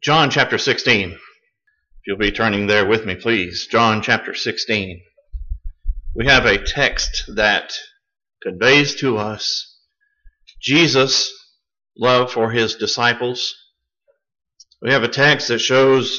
John chapter 16. If you'll be turning there with me, please. John chapter 16. We have a text that conveys to us Jesus' love for his disciples. We have a text that shows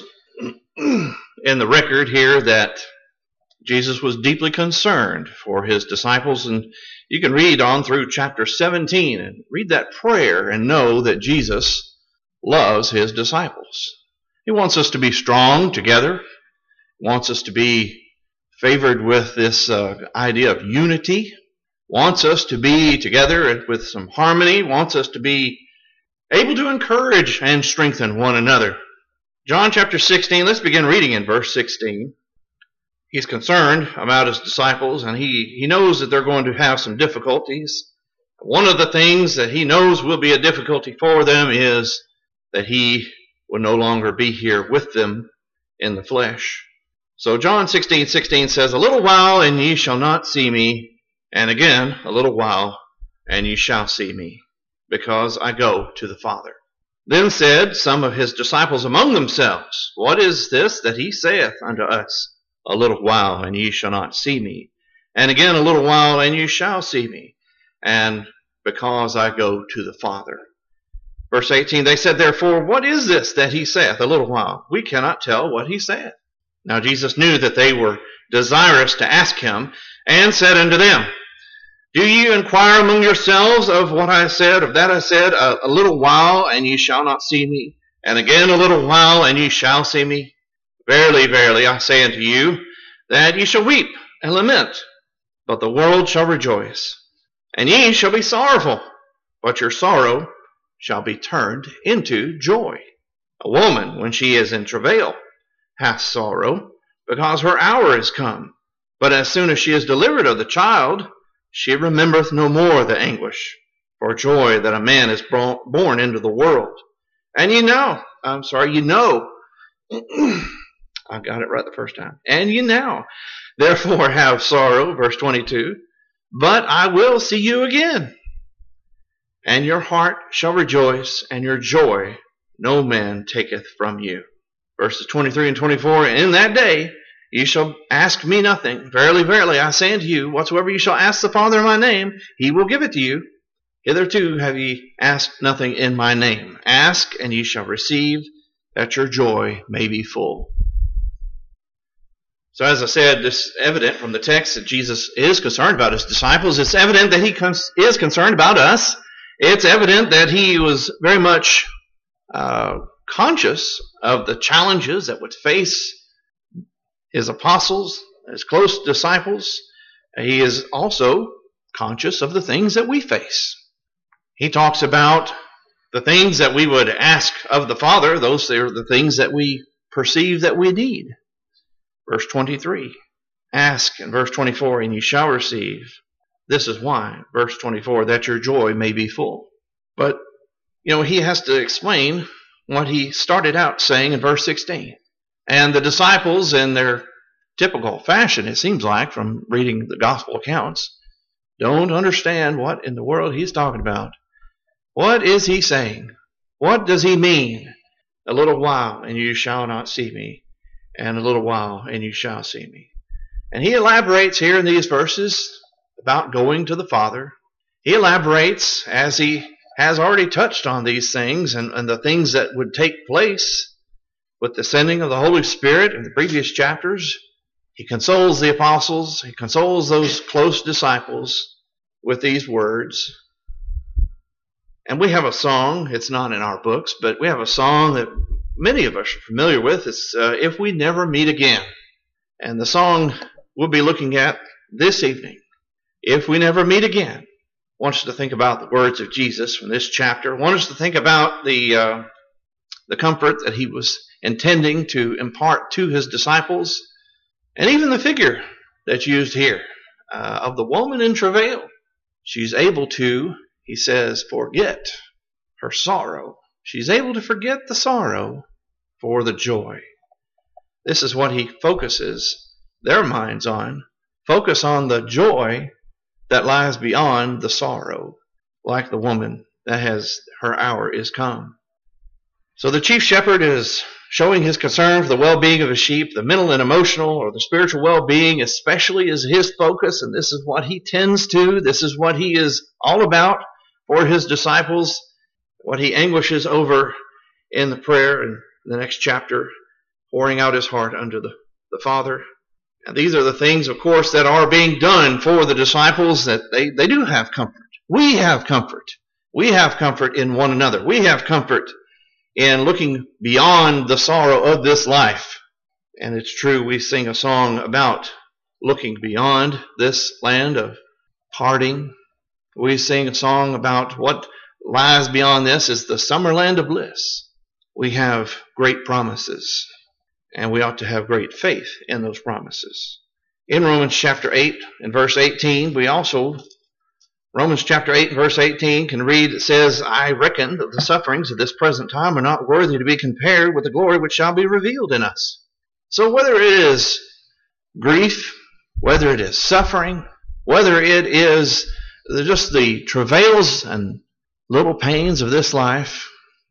in the record here that Jesus was deeply concerned for his disciples, and you can read on through chapter 17 and read that prayer and know that Jesus loves his disciples. He wants us to be strong together. He wants us to be favored with this idea of unity. Wants us to be together with some harmony. Wants us to be able to encourage and strengthen one another. John chapter 16, let's begin reading in verse 16. He's concerned about his disciples, and he knows that they're going to have some difficulties. One of the things that he knows will be a difficulty for them is that he will no longer be here with them in the flesh. So John 16:16 says, "A little while and ye shall not see me, and again a little while and ye shall see me, because I go to the Father." Then said some of his disciples among themselves, "What is this that he saith unto us? A little while and ye shall not see me, and again a little while and ye shall see me, and because I go to the Father." Verse 18, they said, "Therefore, what is this that he saith, a little while? We cannot tell what he saith." Now Jesus knew that they were desirous to ask him, and said unto them, "Do ye inquire among yourselves of what I said, of that I said, a little while, and ye shall not see me, and again a little while, and ye shall see me? Verily, verily, I say unto you, that ye shall weep and lament, but the world shall rejoice. And ye shall be sorrowful, but your sorrow shall be turned into joy. A woman, when she is in travail, hath sorrow, because her hour is come. But as soon as she is delivered of the child, she remembereth no more the anguish for joy that a man is born into the world. And ye know, I got it right the first time. And ye now, therefore have sorrow," verse 22, "but I will see you again. And your heart shall rejoice, and your joy no man taketh from you." Verses 23 and 24, "In that day ye shall ask me nothing. Verily, verily, I say unto you, whatsoever ye shall ask the Father in my name, he will give it to you. Hitherto have ye asked nothing in my name. Ask, and ye shall receive, that your joy may be full." So as I said, it's evident from the text that Jesus is concerned about his disciples. It's evident that he is concerned about us. It's evident that he was very much conscious of the challenges that would face his apostles, his close disciples. He is also conscious of the things that we face. He talks about the things that we would ask of the Father. Those are the things that we perceive that we need. Verse 23, "Ask," in verse 24, "and ye shall receive." This is why, verse 24, "that your joy may be full." But, he has to explain what he started out saying in verse 16. And the disciples, in their typical fashion, it seems like, from reading the gospel accounts, don't understand what in the world he's talking about. What is he saying? What does he mean? A little while and you shall not see me, and a little while and you shall see me. And he elaborates here in these verses about going to the Father. He elaborates as he has already touched on these things and the things that would take place with the sending of the Holy Spirit in the previous chapters. He consoles the apostles. He consoles those close disciples with these words. And we have a song. It's not in our books, but we have a song that many of us are familiar with. It's "If We Never Meet Again." And the song we'll be looking at this evening, "If We Never Meet Again," I want us to think about the words of Jesus from this chapter. I want us to think about the comfort that he was intending to impart to his disciples, and even the figure that's used here of the woman in travail. She's able to, he says, forget her sorrow. She's able to forget the sorrow for the joy. This is what he focuses their minds on. Focus on the joy that lies beyond the sorrow, like the woman that has her hour is come. So the chief shepherd is showing his concern for the well-being of his sheep. The mental and emotional or the spiritual well-being especially is his focus, and this is what he tends to. This is what he is all about for his disciples, what he anguishes over in the prayer in the next chapter, pouring out his heart unto the Father. And these are the things, of course, that are being done for the disciples, that they do have comfort. We have comfort. We have comfort in one another. We have comfort in looking beyond the sorrow of this life. And it's true, we sing a song about looking beyond this land of parting. We sing a song about what lies beyond this is the summer land of bliss. We have great promises, and we ought to have great faith in those promises. In Romans chapter 8 and verse 18, Romans chapter 8 and verse 18 can read, it says, I reckon that the sufferings of this present time are not worthy to be compared with the glory which shall be revealed in us. So whether it is grief, whether it is suffering, whether it is just the travails and little pains of this life,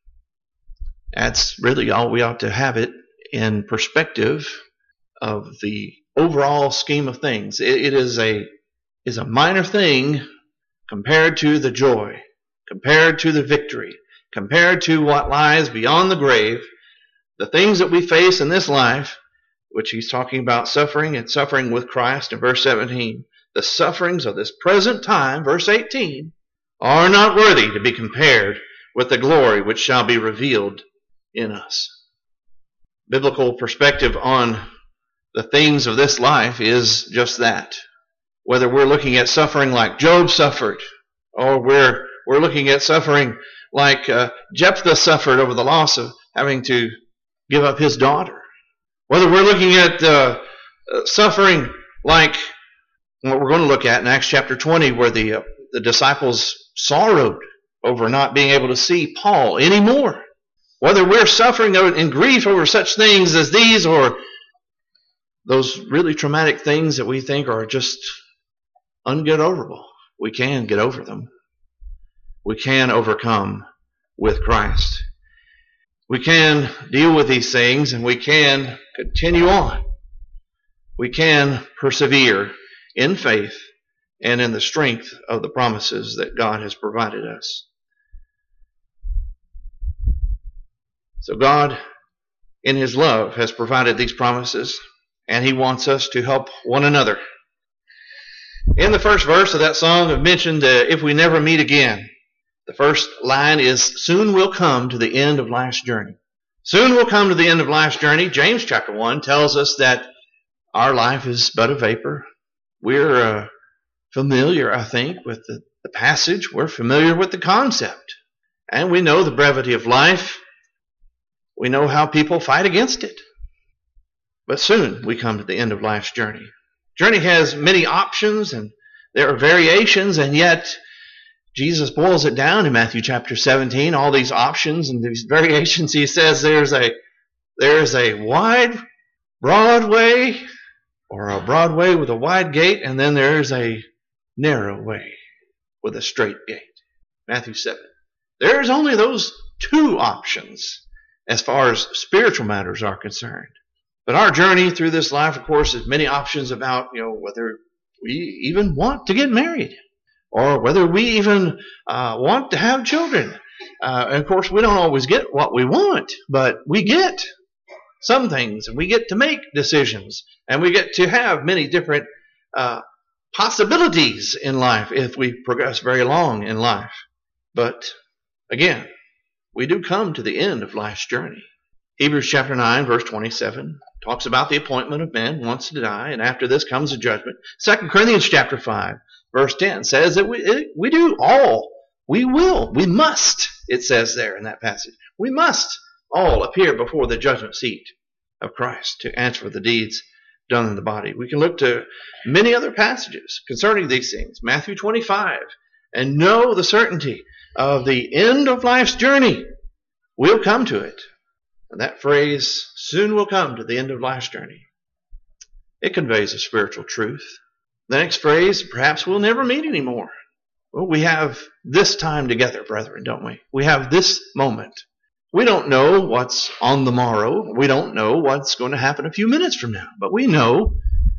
that's really all we ought to have it in perspective of the overall scheme of things. It is a minor thing compared to the joy, compared to the victory, compared to what lies beyond the grave, the things that we face in this life, which he's talking about suffering and suffering with Christ in verse 17. The sufferings of this present time, verse 18, are not worthy to be compared with the glory which shall be revealed in us. Biblical perspective on the things of this life is just that. Whether we're looking at suffering like Job suffered, or we're looking at suffering like Jephthah suffered over the loss of having to give up his daughter. Whether we're looking at suffering like what we're going to look at in Acts chapter 20, where the disciples sorrowed over not being able to see Paul anymore. Whether we're suffering in grief over such things as these, or those really traumatic things that we think are just unget-overable, we can get over them. We can overcome with Christ. We can deal with these things, and we can continue on. We can persevere in faith and in the strength of the promises that God has provided us. So God, in His love, has provided these promises, and He wants us to help one another. In the first verse of that song, I've mentioned if we never meet again. The first line is, soon we'll come to the end of life's journey. Soon we'll come to the end of life's journey. James chapter 1 tells us that our life is but a vapor. We're familiar, I think, with the passage. We're familiar with the concept. And we know the brevity of life. We know how people fight against it. But soon we come to the end of life's journey. Journey has many options, and there are variations, and yet Jesus boils it down in Matthew chapter 17, all these options and these variations. He says there's a wide, broad way, or a broad way with a wide gate, and then there's a narrow way with a straight gate. Matthew 7. There's only those two options as far as spiritual matters are concerned. But our journey through this life, of course, has many options about, whether we even want to get married, or whether we even want to have children. And of course, we don't always get what we want, but we get some things, and we get to make decisions, and we get to have many different possibilities in life if we progress very long in life. But again, we do come to the end of life's journey. Hebrews chapter 9, verse 27 talks about the appointment of man once to die, and after this comes a judgment. 2 Corinthians chapter 5, verse 10 says that we do all. We will. We must, it says there in that passage. We must all appear before the judgment seat of Christ to answer for the deeds done in the body. We can look to many other passages concerning these things. Matthew 25, and know the certainty of the end of life's journey. We'll come to it. And that phrase, soon we'll come to the end of life's journey, it conveys a spiritual truth. The next phrase, perhaps we'll never meet anymore. Well, we have this time together, brethren, don't we? We have this moment. We don't know what's on the morrow. We don't know what's going to happen a few minutes from now. But we know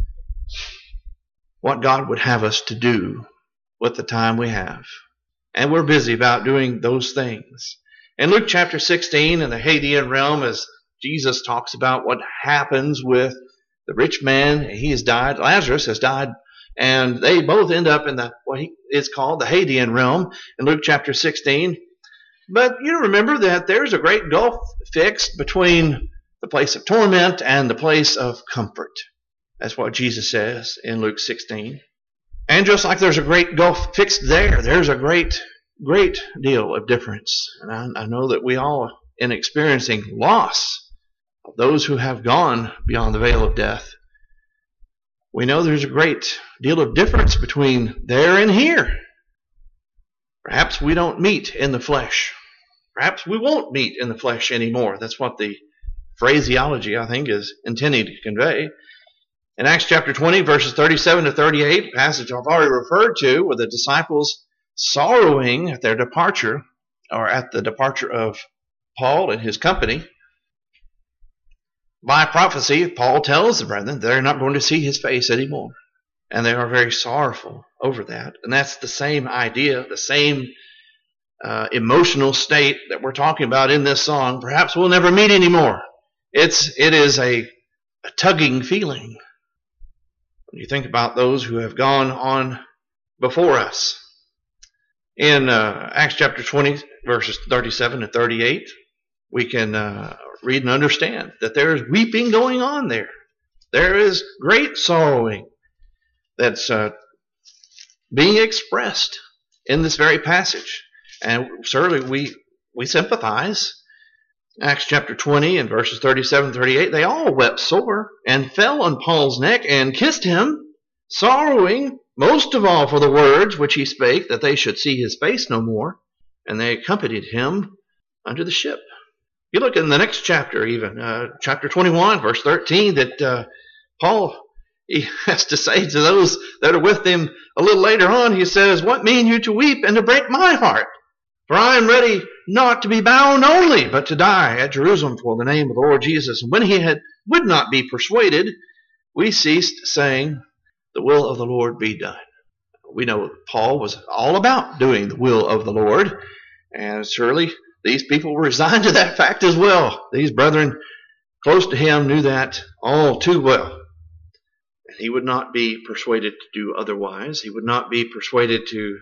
what God would have us to do with the time we have. And we're busy about doing those things. In Luke chapter 16, in the Hadean realm, as Jesus talks about what happens with the rich man, he has died, Lazarus has died, and they both end up in what is called the Hadean realm in Luke chapter 16. But you remember that there's a great gulf fixed between the place of torment and the place of comfort. That's what Jesus says in Luke 16. And just like there's a great gulf fixed there, there's a great deal of difference. And I know that we all, in experiencing loss of those who have gone beyond the veil of death, we know there's a great deal of difference between there and here. Perhaps we don't meet in the flesh. Perhaps we won't meet in the flesh anymore. That's what the phraseology, I think, is intending to convey. In Acts chapter 20, verses 37 to 38, a passage I've already referred to, where the disciples sorrowing at their departure, or at the departure of Paul and his company. By prophecy, Paul tells the brethren they're not going to see his face anymore. And they are very sorrowful over that. And that's the same idea, the same emotional state that we're talking about in this song. Perhaps we'll never meet anymore. It is a tugging feeling when you think about those who have gone on before us. In Acts chapter 20, verses 37 and 38, we can read and understand that there is weeping going on there. There is great sorrowing that's being expressed in this very passage. And certainly we sympathize. Acts chapter 20 and verses 37 and 38, they all wept sore and fell on Paul's neck and kissed him, sorrowing most of all for the words which he spake, that they should see his face no more. And they accompanied him unto the ship. You look in the next chapter even, chapter 21, verse 13, that Paul, he has to say to those that are with him a little later on, he says, "What mean you to weep and to break my heart? For I am ready not to be bound only, but to die at Jerusalem for the name of the Lord Jesus." And when he would not be persuaded, we ceased, saying, "The will of the Lord be done." We know Paul was all about doing the will of the Lord, and surely these people were resigned to that fact as well. These brethren close to him knew that all too well. And he would not be persuaded to do otherwise. He would not be persuaded to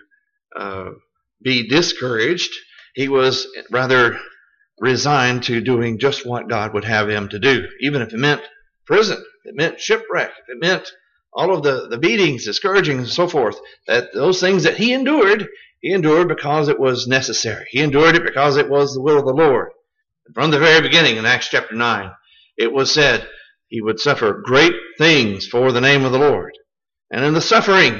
be discouraged. He was rather resigned to doing just what God would have him to do, even if it meant prison, if it meant shipwreck, if it meant all of the beatings, the scourgings, and so forth. That those things that he endured because it was necessary. He endured it because it was the will of the Lord. From the very beginning in Acts chapter 9, it was said he would suffer great things for the name of the Lord. And in the suffering,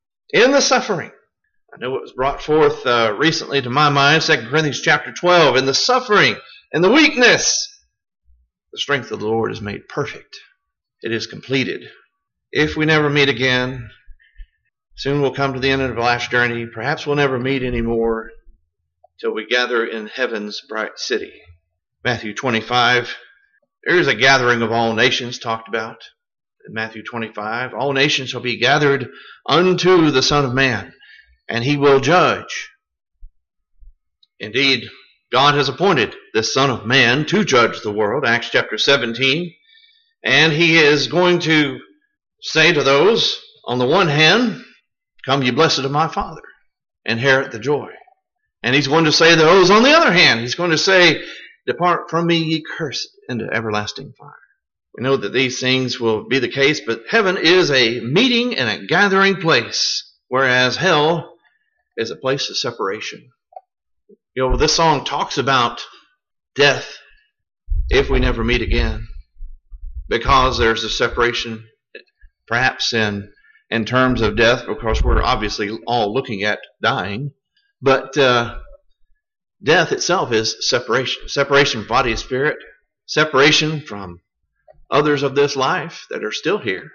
I know it was brought forth recently to my mind, 2 Corinthians chapter 12, in the suffering and the weakness, the strength of the Lord is made perfect. It is completed. If we never meet again, soon we'll come to the end of the last journey. Perhaps we'll never meet anymore till we gather in heaven's bright city. Matthew 25, there is a gathering of all nations talked about. In Matthew 25, all nations shall be gathered unto the Son of Man, and he will judge. Indeed, God has appointed this Son of Man to judge the world, Acts chapter 17, and he is going to say to those, on the one hand, "Come ye blessed of my Father, inherit the joy." And he's going to say to those on the other hand, he's going to say, "Depart from me, ye cursed, into everlasting fire." We know that these things will be the case, but heaven is a meeting and a gathering place, whereas hell is a place of separation. You know, this song talks about death if we never meet again, because there's a separation, perhaps in terms of death, because we're obviously all looking at dying. But death itself is separation. Separation from body and spirit. Separation from others of this life that are still here.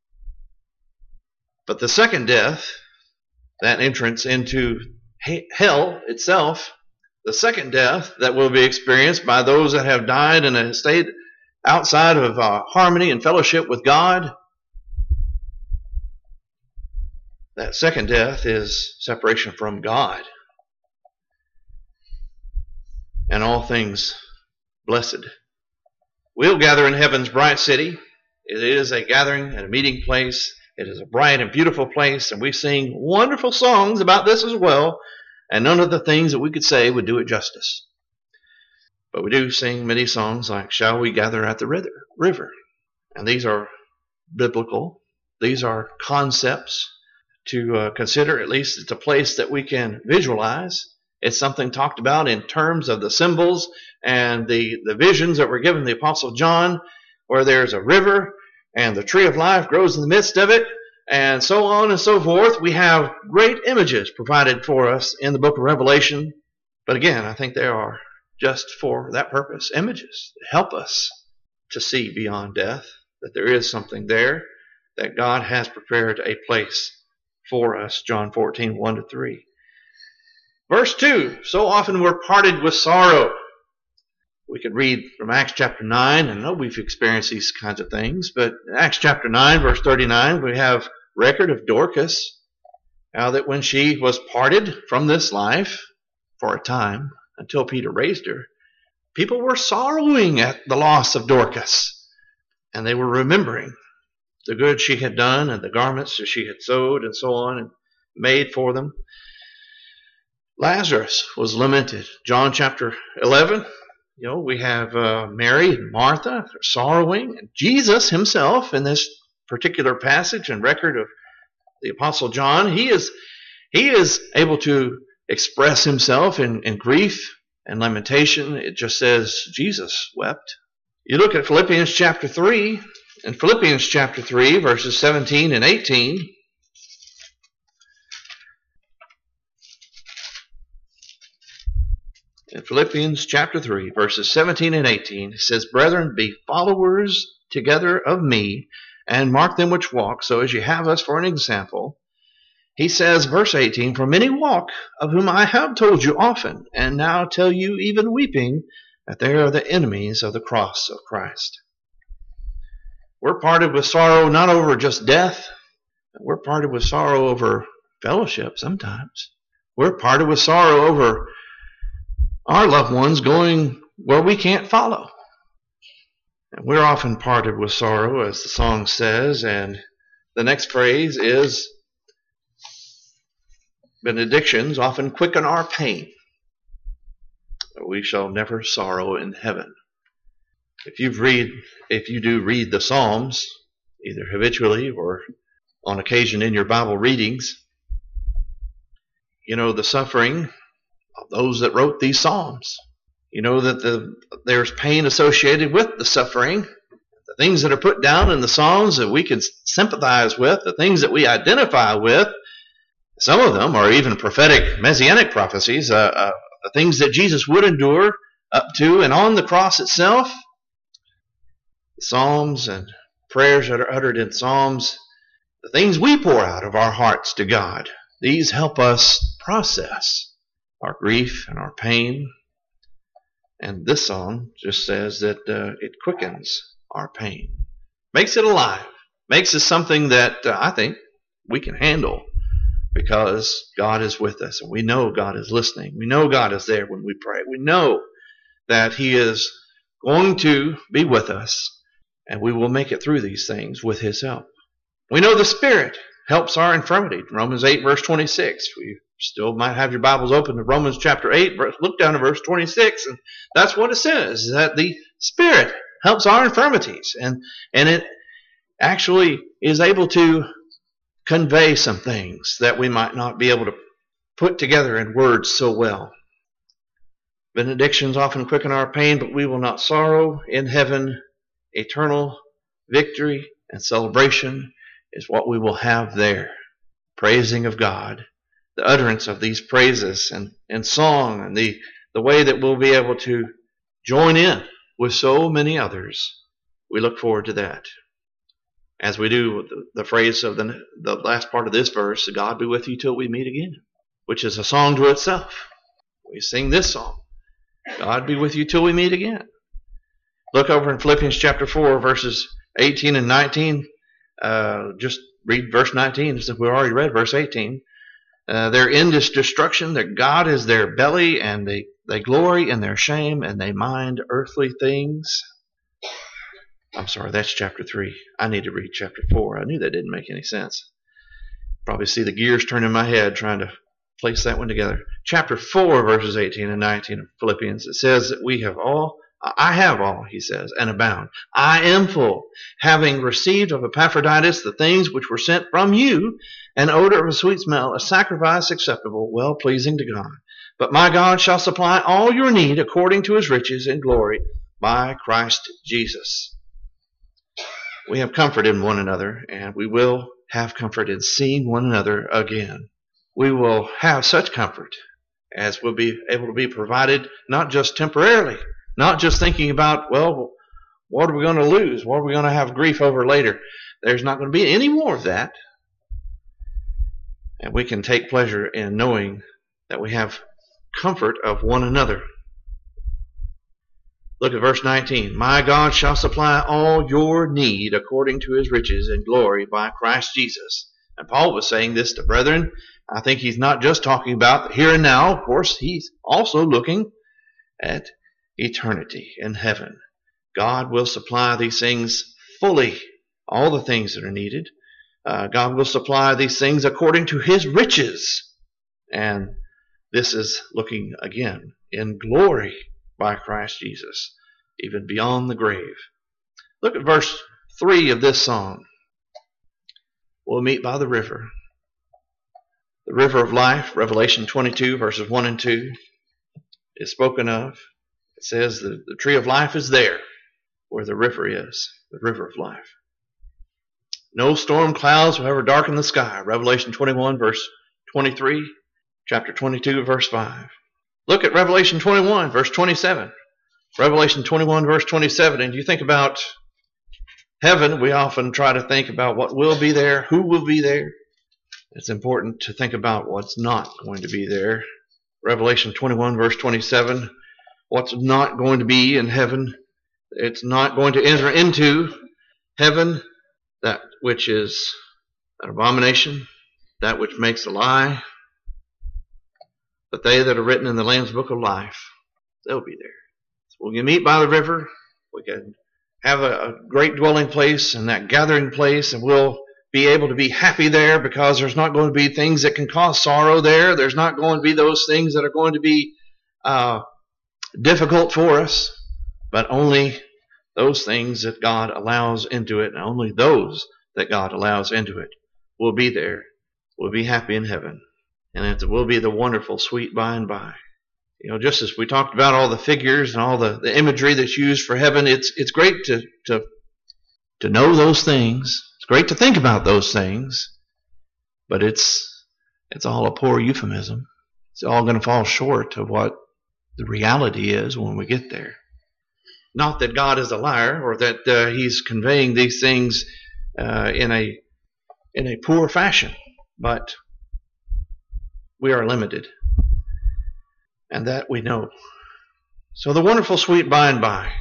But the second death, that entrance into hell itself, The second death that will be experienced by those that have died in a state outside of harmony and fellowship with God, that second death is separation from God and all things blessed. We'll gather in heaven's bright city. It is a gathering and a meeting place. It is a bright and beautiful place, and we sing wonderful songs about this as well, and none of the things that we could say would do it justice. But we do sing many songs like Shall We Gather at the River? And these are biblical. These are concepts to consider. At least it's a place that we can visualize. It's something talked about in terms of the symbols and the visions that were given the Apostle John, where there's a river and the tree of life grows in the midst of it, and so on and so forth. We have great images provided for us in the book of Revelation. But again, I think they are just for that purpose, images to help us to see beyond death, that there is something there, that God has prepared a place for us. John 14, 1-3. Verse 2, so often we're parted with sorrow. We could read from Acts chapter 9, and I know we've experienced these kinds of things, but Acts chapter 9, verse 39, we have record of Dorcas, how that when she was parted from this life for a time, until Peter raised her, people were sorrowing at the loss of Dorcas, and they were remembering the good she had done and the garments that she had sewed and so on and made for them. Lazarus was lamented. John chapter 11, we have Mary and Martha sorrowing, and Jesus himself in this particular passage and record of the Apostle John, he is able to express himself in grief and lamentation. It just says Jesus wept. You look at Philippians chapter 3, in Philippians chapter 3, verses 17 and 18, in Philippians chapter 3, verses 17 and 18, it says, Brethren, be followers together of me, and mark them which walk, so as you have us for an example. He says, verse 18, For many walk, of whom I have told you often, and now tell you even weeping, that they are the enemies of the cross of Christ. We're parted with sorrow not over just death. We're parted with sorrow over fellowship sometimes. We're parted with sorrow over our loved ones going where we can't follow. And we're often parted with sorrow, as the song says, and the next phrase is, benedictions often quicken our pain. We shall never sorrow in heaven. If you do read the Psalms, either habitually or on occasion in your Bible readings, you know the suffering of those that wrote these Psalms. You know that there's pain associated with the suffering. The things that are put down in the Psalms that we can sympathize with, the things that we identify with, some of them are even prophetic messianic prophecies, the things that Jesus would endure up to and on the cross itself. The Psalms and prayers that are uttered in Psalms, the things we pour out of our hearts to God, these help us process our grief and our pain. And this song just says that it quickens our pain, makes it alive, makes it something that I think we can handle, because God is with us, and we know God is listening. We know God is there when we pray. We know that He is going to be with us, and we will make it through these things with His help. We know the Spirit helps our infirmity. Romans 8, verse 26. We still might have your Bibles open to Romans chapter 8. Look down to verse 26, and that's what it says, that the Spirit helps our infirmities. And it actually is able to convey some things that we might not be able to put together in words so well. Benedictions often quicken our pain, but we will not sorrow. In heaven, eternal victory and celebration is what we will have there. Praising of God, the utterance of these praises and song, and the way that we'll be able to join in with so many others. We look forward to that. As we do the phrase of the last part of this verse, God be with you till we meet again, which is a song to itself. We sing this song, God be with you till we meet again. Look over in Philippians chapter 4, verses 18 and 19. Just read verse 19, since we already read verse 18. They're in this destruction, that God is their belly, and they glory in their shame, and they mind earthly things. I'm sorry, that's chapter 3. I need to read chapter 4. I knew that didn't make any sense. Probably see the gears turn in my head trying to place that one together. Chapter 4, verses 18 and 19 of Philippians, it says that I have all, he says, and abound. I am full, having received of Epaphroditus the things which were sent from you, an odor of a sweet smell, a sacrifice acceptable, well pleasing to God. But my God shall supply all your need according to his riches and glory by Christ Jesus. We have comfort in one another, and we will have comfort in seeing one another again. We will have such comfort as will be able to be provided not just temporarily, not just thinking about, well, what are we going to lose? What are we going to have grief over later? There's not going to be any more of that. And we can take pleasure in knowing that we have comfort of one another. Look at verse 19. My God shall supply all your need according to his riches and glory by Christ Jesus. And Paul was saying this to brethren. I think he's not just talking about the here and now. Of course, he's also looking at eternity in heaven. God will supply these things fully, all the things that are needed. God will supply these things according to his riches. And this is looking again in glory by Christ Jesus, even beyond the grave. Look at verse 3 of this song. We'll meet by the river. The river of life, Revelation 22, verses 1 and 2, is spoken of. It says the tree of life is there where the river is, the river of life. No storm clouds will ever darken the sky, Revelation 21, verse 23, chapter 22, verse 5. Look at Revelation 21, verse 27. Revelation 21, verse 27, and you think about heaven, we often try to think about what will be there, who will be there. It's important to think about what's not going to be there. Revelation 21, verse 27, what's not going to be in heaven. It's not going to enter into heaven that which is an abomination, that which makes a lie. But they that are written in the Lamb's book of life, they'll be there. So we can meet by the river. We can have a great dwelling place and that gathering place, and we'll be able to be happy there because there's not going to be things that can cause sorrow there. There's not going to be those things that are going to be difficult for us, but only those things that God allows into it, and only those that God allows into it will be there. We'll be happy in heaven, and it will be the wonderful, sweet by and by. You know, just as we talked about all the figures and all the imagery that's used for heaven, it's great to know those things. It's great to think about those things, but it's all a poor euphemism. It's all going to fall short of what the reality is when we get there. Not that God is a liar or that he's conveying these things in a poor fashion, but we are limited, and that we know. So the wonderful, sweet by and by.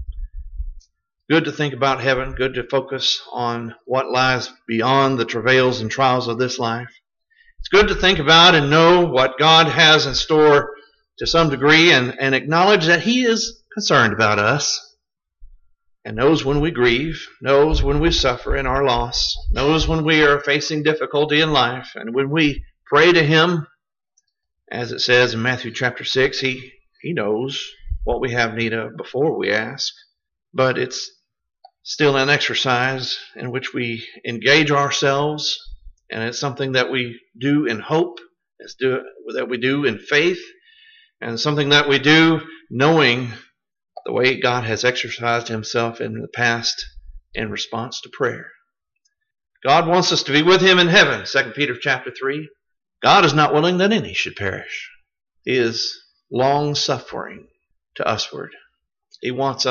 Good to think about heaven, good to focus on what lies beyond the travails and trials of this life. It's good to think about and know what God has in store to some degree, and acknowledge that he is concerned about us and knows when we grieve, knows when we suffer in our loss, knows when we are facing difficulty in life, and when we pray to him, as it says in Matthew chapter 6, he knows what we have need of before we ask. But it's still an exercise in which we engage ourselves, and it's something that we do in hope, that we do in faith, and something that we do knowing the way God has exercised himself in the past in response to prayer. God wants us to be with him in heaven, 2 Peter chapter 3. God is not willing that any should perish. He is long-suffering to usward. He wants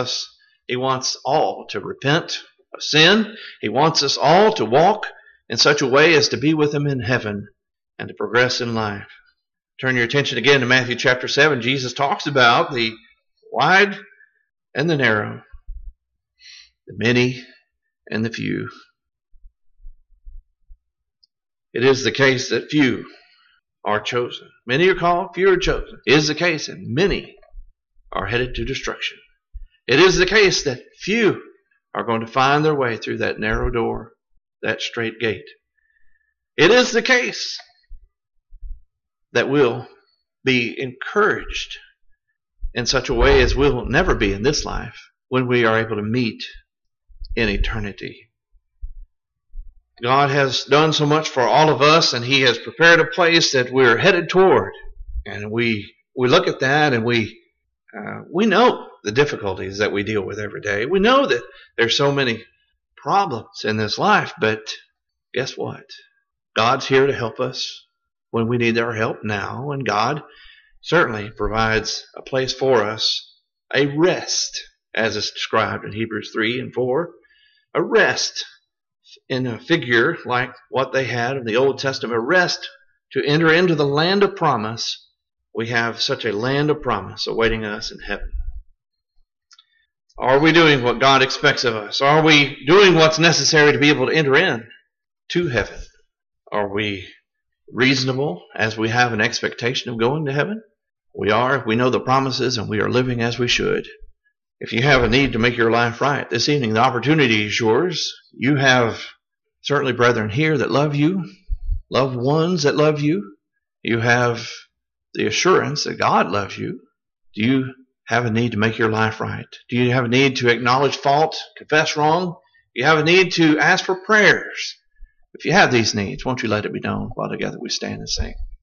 all to repent of sin. He wants us all to walk in such a way as to be with him in heaven and to progress in life. Turn your attention again to Matthew chapter 7. Jesus talks about the wide and the narrow, the many and the few. It is the case that few are chosen. Many are called, few are chosen. It is the case that many are headed to destruction. It is the case that few are going to find their way through that narrow door, that straight gate. It is the case that we'll be encouraged in such a way as we'll never be in this life when we are able to meet in eternity. God has done so much for all of us, and He has prepared a place that we're headed toward. And we look at that, and we know the difficulties that we deal with every day. We know that there's so many problems in this life, but guess what? God's here to help us when we need our help now, and God certainly provides a place for us, a rest, as is described in Hebrews 3 and 4, a rest in a figure like what they had in the Old Testament, a rest to enter into the land of promise. We have such a land of promise awaiting us in heaven. Are we doing what God expects of us? Are we doing what's necessary to be able to enter in to heaven? Are we reasonable as we have an expectation of going to heaven? We are. We know the promises, and we are living as we should. If you have a need to make your life right this evening, the opportunity is yours. You have certainly brethren here that love you, loved ones that love you. You have the assurance that God loves you. Do you have a need to make your life right? Do you have a need to acknowledge fault, confess wrong? Do you have a need to ask for prayers? If you have these needs, won't you let it be known while together we stand and sing?